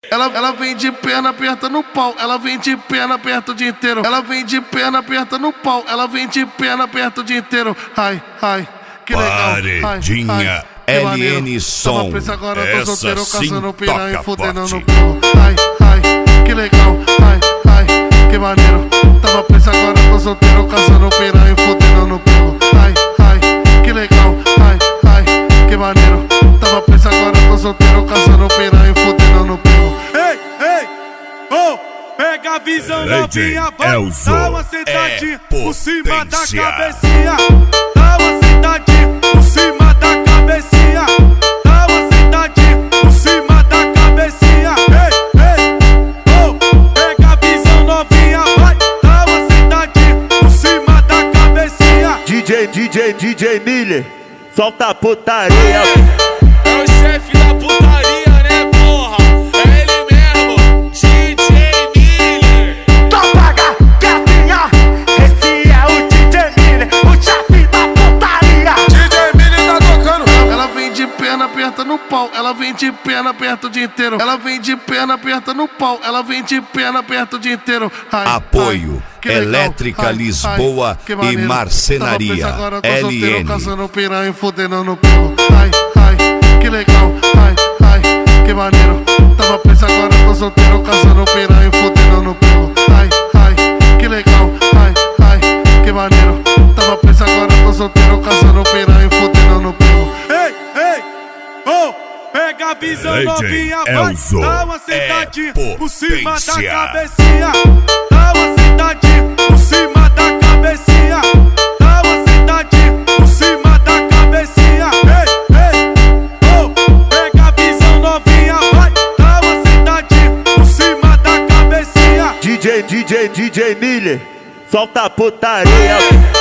Ela vem de perna aperta no pau, ela vem de perna aperta o dia inteiro. Ela vem de perna aperta no pau, ela vem de perna aperta o dia inteiro. Ai, ai, que legal. Paredinha LN Som. Agora eu tô solteiro, essa caçando piranha e fudendo no forte. pulo. Ai, ai, que legal. Ai, ai, que maneiro. Tava preso, agora eu tô solteiro, caçando piranha e fudendo no pulo. Ai, ai, que legal. Ai, ai, que maneiro. Tava preso, agora eu tô solteiro, caçando piranha e fudendo no pulo. Ei, ei, oh, pega a visão novinha, vai, dá uma sentadinha por cima da cabecinha. Dá uma sentadinha por cima da cabecinha. Dá uma sentadinha por cima da cabecinha. Ei, ei, oh, pega a visão novinha, vai, dá uma sentadinha por cima da cabecinha. DJ Miller, solta a putaria. É o chefe da putaria, né, porra? É ele mesmo, DJ Miller. Topaga, gatinha, esse é o DJ Miller, o chefe da putaria. DJ Miller tá tocando. Ela vem de perna aperta no pau, ela vem de perna aperta o dia inteiro. Ela vem de perna aperta no pau, ela vem de perna aperta o dia inteiro. Ai, Apoio ai, Elétrica ai, Lisboa ai, e Marcenaria agora eu tô solteiro, LN. caçando piranha e fudendo no pulo. Ai, ai, que legal. Ai, ai, que maneiro. Tava preso, agora eu tô solteiro, caçando piranha e fudendo no pulo. Ai, ai, que legal. Ai, ai, que maneiro. Tava preso, agora eu tô solteiro, caçando piranha e fudendo no pulo. Ei, ei, oh, pega a visão DJ novinha, vai, Elzo dá uma sentadinha é por cima da potência. cabecinha. Dá uma sentadinha por cima da cabecinha. Dá uma sentadinha por cima da cabecinha. Ei, ei, oh, pega a visão novinha, vai, dá uma sentadinha por cima da cabecinha. DJ Miller, solta a putaria.